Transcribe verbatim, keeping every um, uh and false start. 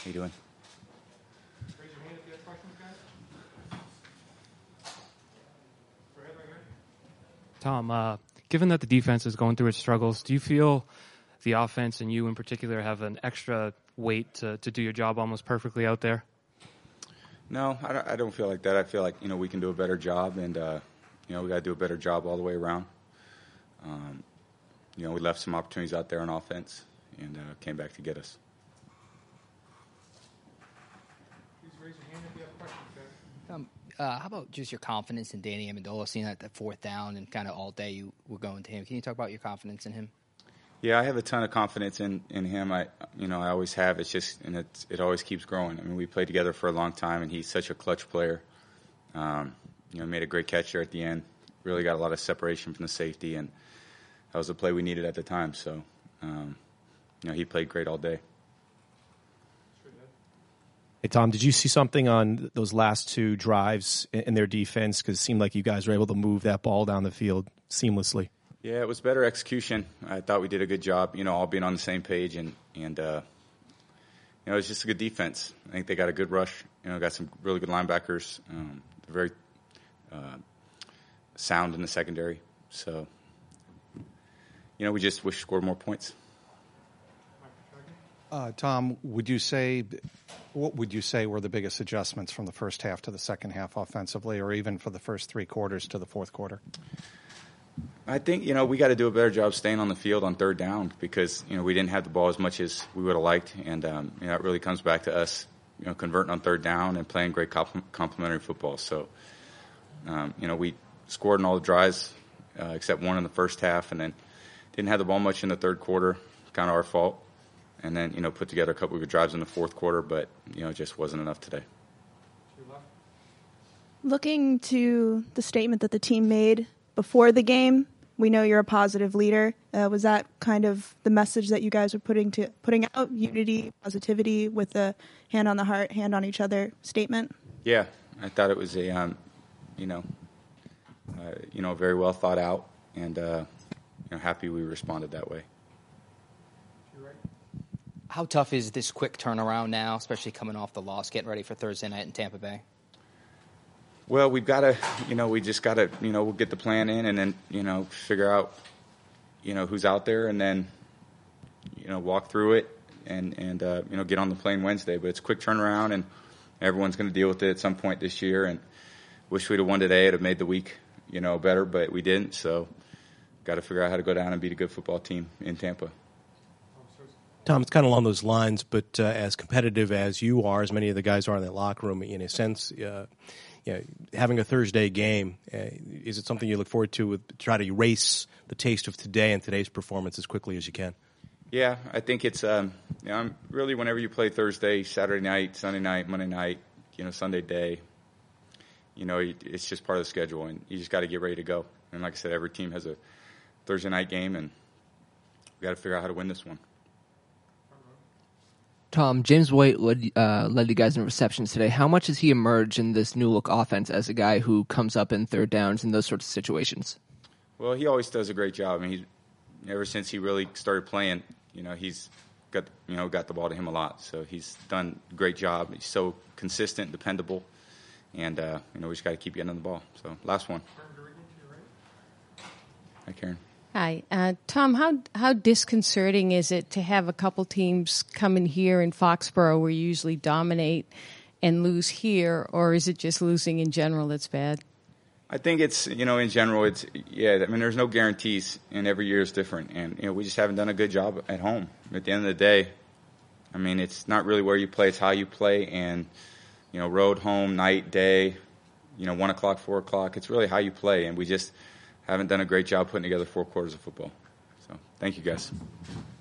you doing? Raise your hand if you have questions, guys. Go ahead, right here. Tom, uh, given that the defense is going through its struggles, do you feel the offense and you in particular have an extra weight to, to do your job almost perfectly out there? No, I don't, I don't feel like that. I feel like, you know, we can do a better job, and, uh, you know, we got to do a better job all the way around. Um, you know, we left some opportunities out there on offense and uh, came back to get us. Please raise your hand if you have questions, guys. Um, uh, how about just your confidence in Danny Amendola, seeing that that fourth down and kind of all day you were going to him? Can you talk about your confidence in him? Yeah, I have a ton of confidence in, in him. I, you know, I always have. It's just, and it's, it always keeps growing. I mean, we played together for a long time, and he's such a clutch player. Um, you know, made a great catch there at the end. Really got a lot of separation from the safety, and that was the play we needed at the time. So, um, you know, he played great all day. Hey, Tom, did you see something on those last two drives in their defense? Because it seemed like you guys were able to move that ball down the field seamlessly. Yeah, it was better execution. I thought we did a good job, you know, all being on the same page, and, and uh, you know, it was just a good defense. I think they got a good rush, you know, got some really good linebackers, um, very uh, sound in the secondary. So, you know, we just wish we scored more points. Uh, Tom, would you say, what would you say were the biggest adjustments from the first half to the second half offensively, or even for the first three quarters to the fourth quarter? I think, you know, we got to do a better job staying on the field on third down because, you know, we didn't have the ball as much as we would have liked. And, um, you know, it really comes back to us, you know, converting on third down and playing great comp- complementary football. So, um, you know, we scored in all the drives uh, except one in the first half, and then didn't have the ball much in the third quarter, kind of our fault. And then, you know, put together a couple of good drives in the fourth quarter, but, you know, it just wasn't enough today. Looking to the statement that the team made before the game, we know you're a positive leader. Uh, was that kind of the message that you guys were putting to putting out, unity, positivity, with a hand on the heart, hand on each other statement? Yeah, I thought it was a, um, you know, uh, you know, very well thought out, and uh, you know, happy we responded that way. How tough is this quick turnaround now, especially coming off the loss, getting ready for Thursday night in Tampa Bay? Well, we've got to, you know, we just got to, you know, we'll get the plan in and then, you know, figure out, you know, who's out there and then, you know, walk through it and, and uh, you know, get on the plane Wednesday. But it's a quick turnaround, and everyone's going to deal with it at some point this year. And wish we'd have won today. It would have made the week, you know, better, but we didn't. So got to figure out how to go down and beat a good football team in Tampa. Tom, it's kind of along those lines, but uh, as competitive as you are, as many of the guys are in that locker room, in a sense, uh, you know, having a Thursday game, uh, is it something you look forward to, with try to erase the taste of today and today's performance as quickly as you can? Yeah, I think it's um, you know, I'm really whenever you play Thursday, Saturday night, Sunday night, Monday night, you know, Sunday day, you know, it's just part of the schedule, and you just got to get ready to go. And like I said, every team has a Thursday night game, and we got to figure out how to win this one. Tom, James White led, uh, led you guys in receptions today. How much has he emerged in this new look offense as a guy who comes up in third downs in those sorts of situations? Well, he always does a great job. I mean, he's, ever since he really started playing, you know, he's got you know got the ball to him a lot. So he's done a great job. He's so consistent, dependable, and uh, you know we just got to keep getting on the ball. So last one. Hi, Karen. Hi. Uh, Tom, how how disconcerting is it to have a couple teams come in here in Foxborough where you usually dominate and lose here, or is it just losing in general that's bad? I think it's, you know, in general, it's, yeah, I mean, there's no guarantees, and every year is different. And, you know, we just haven't done a good job at home. At the end of the day, I mean, it's not really where you play, it's how you play. And, you know, road, home, night, day, you know, one o'clock, four o'clock, it's really how you play. And we just haven't done a great job putting together four quarters of football. So thank you, guys.